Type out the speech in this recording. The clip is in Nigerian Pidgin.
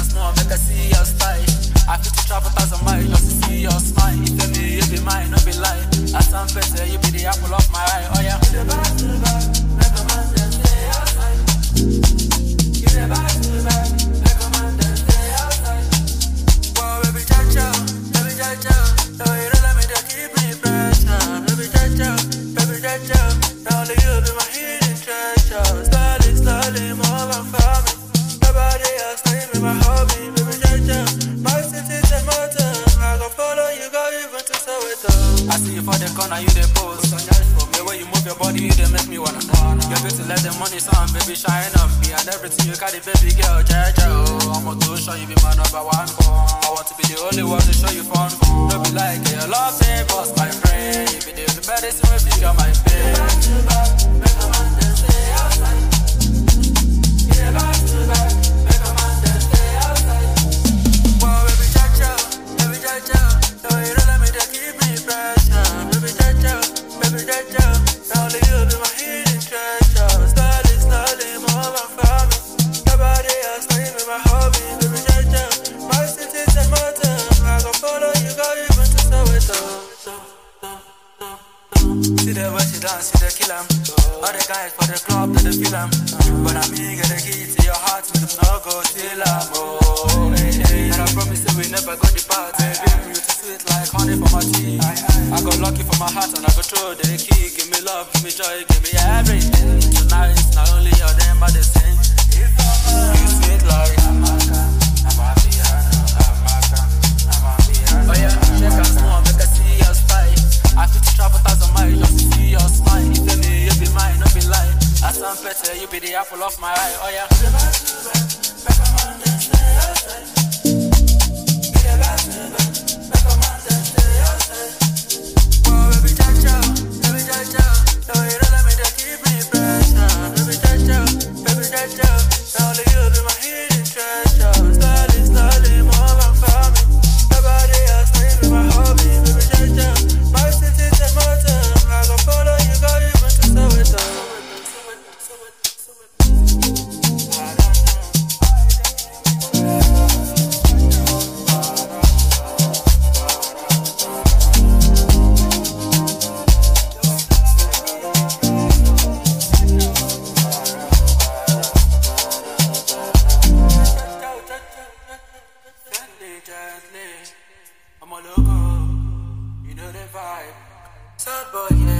small, make I see your style. I fit to travel 1,000 miles just to see your smile. You tell me you be mine, no be lie. As some better, you be the apple of my eye. Oh yeah. You the back to the back, make a man then stay outside. You the back to the back, make a man then stay outside. Whoa, baby cha-cha, baby cha-cha. The way you let me, they keep me pressure. Baby cha-cha, baby cha-cha. Now only you be my hidden treasure. Slowly, slowly, move on for me. Nobody else, now you be my hobby. Baby cha-cha, my city's a motor. I go follow you, go even to Soweto. I see you for the corner, you the pose. The way you move your body, you they make me wanna. You're able to let the money sound, baby, shine on me. And everything you got, the baby girl, cha-cha. I'm going to show you be my number one phone. I want to be the only one to show you fun. Don't be like, you love me, boss, my friend. You be the only medicine when you got my pain. Back to back, make a man then stay outside. Yeah, back to back, make a man then stay outside. Whoa, baby, cha-cha, baby, cha-cha. The way you let me, they keep me pressure. Baby, cha-cha, baby, cha-cha. Now only you be my hidden treasure. Slowly, slowly, move on for me. Nobody else, now you be my hobby. Baby, cha-cha, my city's a motor. I go follow you, go even to Soweto. See the way she dance, see the kill 'em. All the guys for the club, they feel 'em. But I mean, get the key to your heart, with them no go till 'em. Oh, hey, hey. And I promise you we never go depart. Baby, you too sweet like honey for my tea. I got lucky for my heart and I go throw the key. Give me love, give me joy, give me everything. Tonight, not only your them, but the same. You sweet like oh yeah, shake and small, make I see your style. I fit to travel 1,000 miles just to see your smile. You tell me you be mine, no be lie. As some better, you be the apple of my eye. Oh yeah. You the back to the back, make a man then stay outside. You the back to the back, make a man then stay outside. Whoa, baby cha-cha, baby cha-cha. The way you let me, they keep me pressure. Baby cha-cha, baby cha-cha. Now only you be my hidden treasure. Slowly, slowly, move on for me. Nobody else, now you be my hobby. Baby cha-cha, my city's a motor. I go follow you, go even to Soweto. I'm a loco, you know the vibe. Sad boy, yeah.